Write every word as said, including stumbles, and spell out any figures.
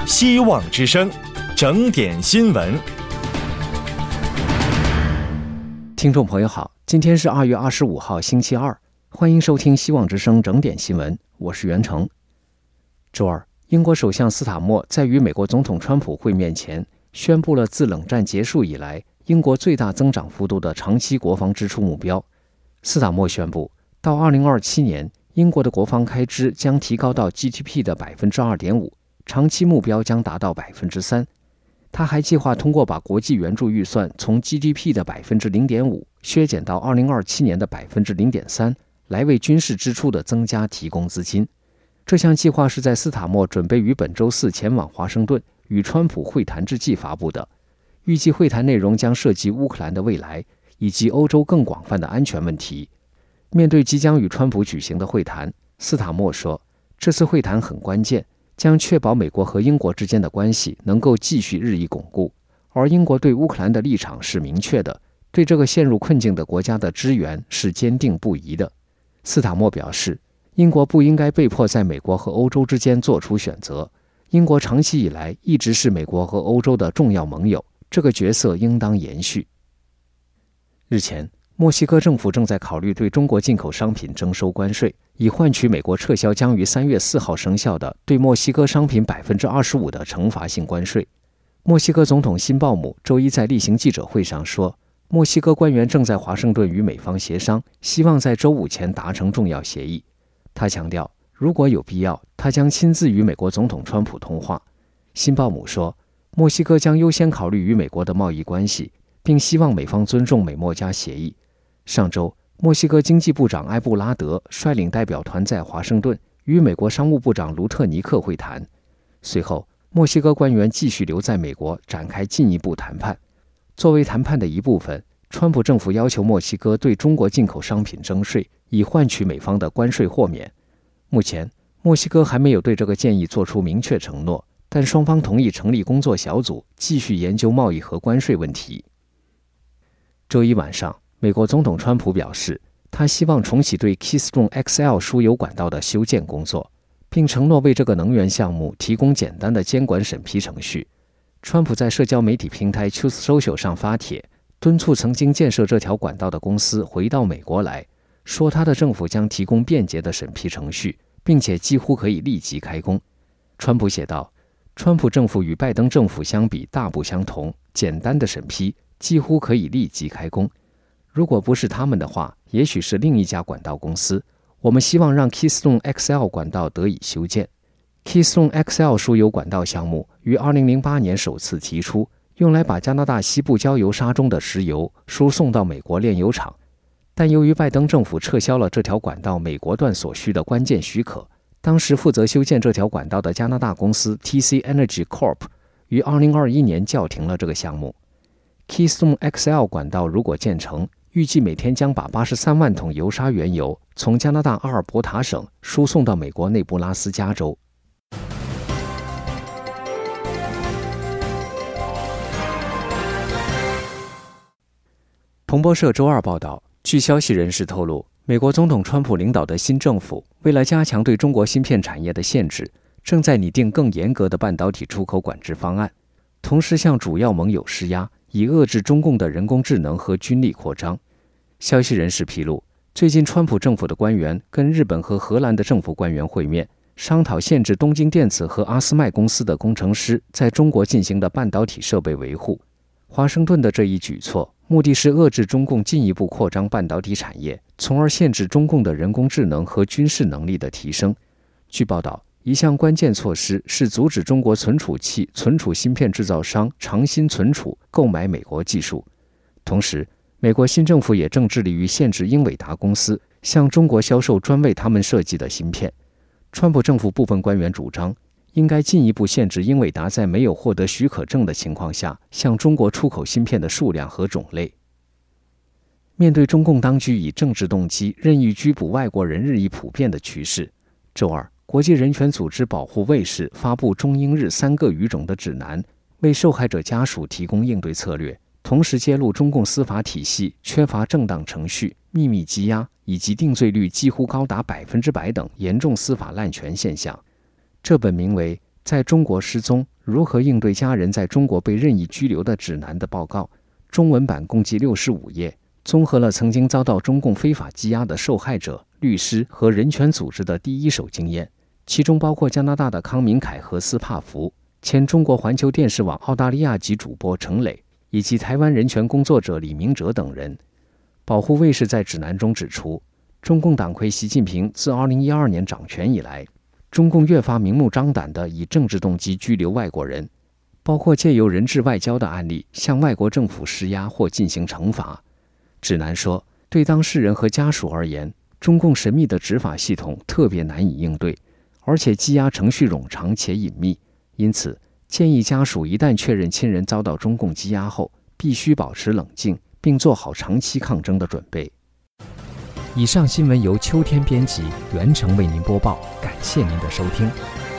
希望之声，整点新闻。 听众朋友好，今天是二月二十五号星期二，欢迎收听希望之声整点新闻，我是袁成。周二，英国首相斯塔默在与美国总统川普会面前宣布了自冷战结束以来英国最大增长幅度的长期国防支出目标。斯塔默宣布，到二零二七年，英国的国防开支将提高到 G D P 的 百分之二点五， 长期目标将达到 百分之三。他还计划通过把国际援助预算从 G D P 的 百分之零点五 削减到二零二七年的 百分之零点三， 来为军事支出的增加提供资金。这项计划是在斯塔默准备于本周四前往华盛顿与川普会谈之际发布的。预计会谈内容将涉及乌克兰的未来以及欧洲更广泛的安全问题。面对即将与川普举行的会谈，斯塔默说，这次会谈很关键，将确保美国和英国之间的关系能够继续日益巩固，而英国对乌克兰的立场是明确的，对这个陷入困境的国家的支援是坚定不移的。斯塔默表示，英国不应该被迫在美国和欧洲之间做出选择，英国长期以来一直是美国和欧洲的重要盟友，这个角色应当延续。日前，墨西哥政府正在考虑对中国进口商品征收关税，以换取美国撤销将于三月四号生效的对墨西哥商品 百分之二十五 的惩罚性关税。墨西哥总统辛鲍姆周一在例行记者会上说，墨西哥官员正在华盛顿与美方协商，希望在周五前达成重要协议。他强调，如果有必要，他将亲自与美国总统川普通话。辛鲍姆说，墨西哥将优先考虑与美国的贸易关系，并希望美方尊重美墨加协议。上周，墨西哥经济部长埃布拉德率领代表团在华盛顿与美国商务部长卢特尼克会谈。随后，墨西哥官员继续留在美国展开进一步谈判。作为谈判的一部分，川普政府要求墨西哥对中国进口商品征税，以换取美方的关税豁免。目前，墨西哥还没有对这个建议做出明确承诺，但双方同意成立工作小组，继续研究贸易和关税问题。周一晚上，美国总统川普表示，他希望重启对 Keystone X L 输油管道的修建工作，并承诺为这个能源项目提供简单的监管审批程序。川普在社交媒体平台 Truth Social 上发帖，敦促曾经建设这条管道的公司回到美国来，说他的政府将提供便捷的审批程序，并且几乎可以立即开工。川普写道，川普政府与拜登政府相比大不相同，简单的审批几乎可以立即开工。如果不是他们的话，也许是另一家管道公司。我们希望让 Keystone X L 管道得以修建。Keystone X L 输油管道项目于二零零八年首次提出，用来把加拿大西部焦油沙中的石油输送到美国炼油厂。但由于拜登政府撤销了这条管道美国段所需的关键许可，当时负责修建这条管道的加拿大公司 T C Energy Corp 于二零二一年叫停了这个项目。Keystone X L 管道如果建成，预计每天将把八十三万桶油砂原油从加拿大阿尔伯塔省输送到美国内布拉斯加州。彭博社周二报道，据消息人士透露，美国总统川普领导的新政府为了加强对中国芯片产业的限制，正在拟定更严格的半导体出口管制方案，同时向主要盟友施压，以遏制中共的人工智能和军力扩张。消息人士披露，最近川普政府的官员跟日本和荷兰的政府官员会面，商讨限制东京电子和阿斯麦公司的工程师在中国进行的半导体设备维护。华盛顿的这一举措，目的是遏制中共进一步扩张半导体产业，从而限制中共的人工智能和军事能力的提升。据报道，一项关键措施是阻止中国存储器存储芯片制造商长鑫存储购买美国技术。同时，美国新政府也正致力于限制英伟达公司向中国销售专为他们设计的芯片。川普政府部分官员主张，应该进一步限制英伟达在没有获得许可证的情况下向中国出口芯片的数量和种类。面对中共当局以政治动机任意拘捕外国人日益普遍的趋势，周二，国际人权组织保护卫士发布中英日三个语种的指南，为受害者家属提供应对策略，同时揭露中共司法体系缺乏正当程序、秘密羁押以及定罪率几乎高达百分之百等严重司法滥权现象。这本名为《 在中国失踪：如何应对家人在中国被任意拘留的指南的报告，中文版共计六十五页，综合了曾经遭到中共非法羁押的受害者、律师和人权组织的第一手经验，其中包括加拿大的康明凯和斯帕福、前中国环球电视网澳大利亚籍主播程磊，以及台湾人权工作者李明哲等人。保护卫士在指南中指出，中共党魁习近平自二零一二年掌权以来，中共越发明目张胆地以政治动机拘留外国人，包括借由人质外交的案例向外国政府施压或进行惩罚。指南说，对当事人和家属而言，中共神秘的执法系统特别难以应对，而且羁押程序冗长且隐秘，因此建议家属一旦确认亲人遭到中共羁押后，必须保持冷静，并做好长期抗争的准备。以上新闻由秋天编辑，袁成为您播报，感谢您的收听。